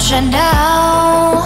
you know?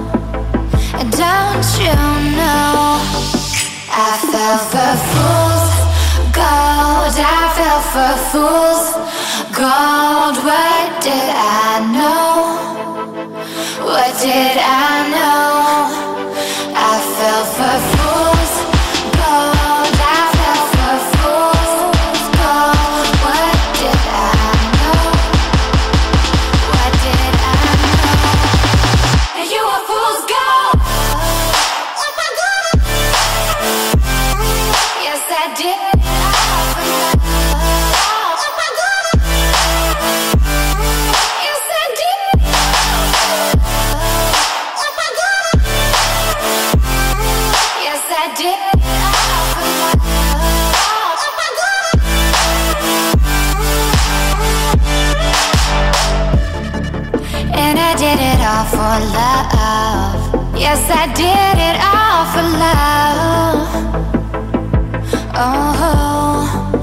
Don't you know? I fell for fools gold. I fell for fools gold. What did I know? What did I know? I fell for fools gold. I fell for fools gold. What did I know? What did I know? And you were fool's gold. Oh my God. Yes, I did. Oh my God. Yes, I did. Oh my God. Yes, I did. Oh my God. And I did it all for love. Yes, I did it all for love. Oh,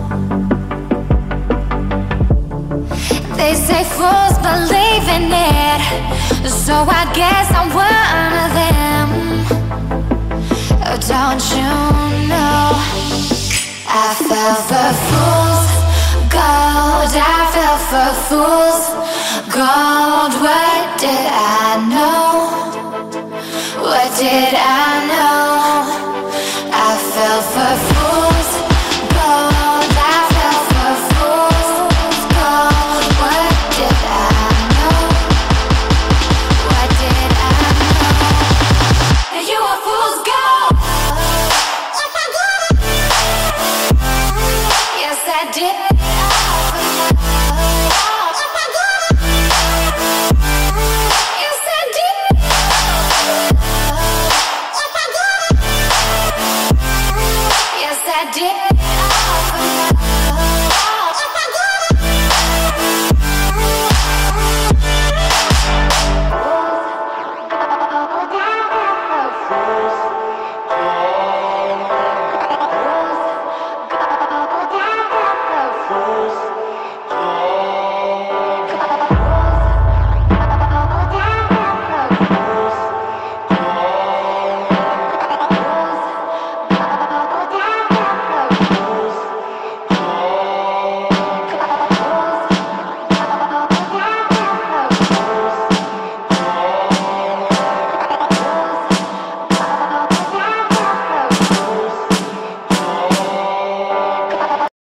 they say fools believe in it, so I guess I'm one of them. Oh, don't you know? I fell for fools gold. I fell for fools gold.